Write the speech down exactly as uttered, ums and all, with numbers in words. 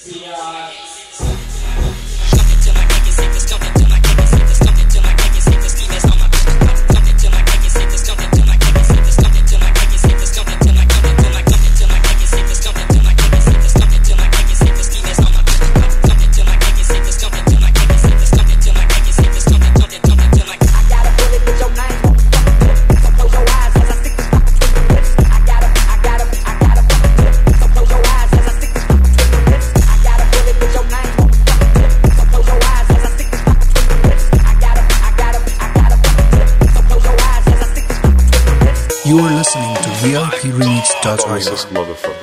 You are listening to V I P remix dot org. Motherfucker.